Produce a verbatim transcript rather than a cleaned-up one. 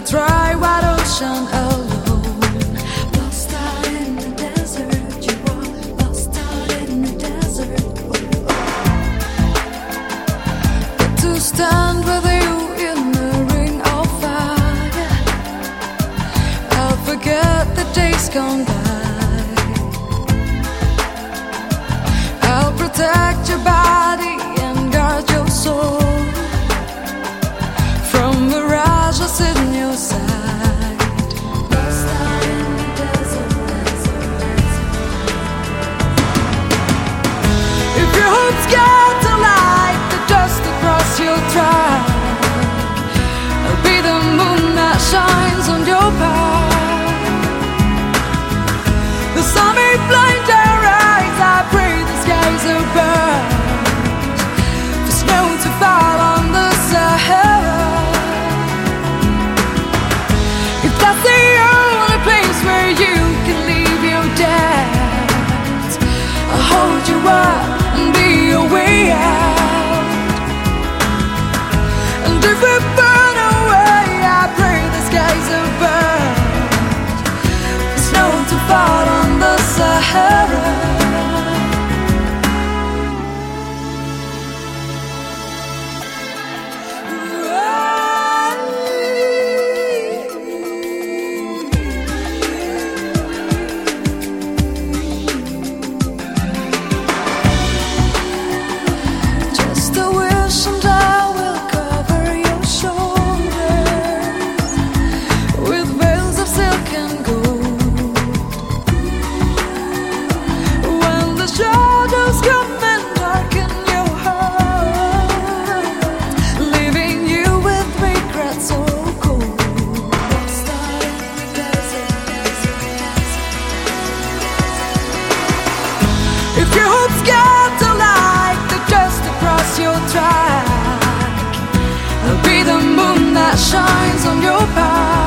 dry white ocean alone. Lost out in the desert, you are lost out in the desert. But to stand with you in the ring of fire, I'll forget the days gone by. I'll protect your body and guard your soul from mirages in your sight. Lost out in the desert, desert, desert. If your hopes get to light the dust across your track, I'll be the moon that shines on your path. The sun may blind your eyes, I pray the skies are burnt for snow to fall on the Sahara. That's the only place where you can leave your doubts. I'll hold you up and be your way out. And if we burn away, I pray the skies are burned for snow to fall on the Sahara. If your hopes get to light the dust across your track, I'll be the moon that shines on your path.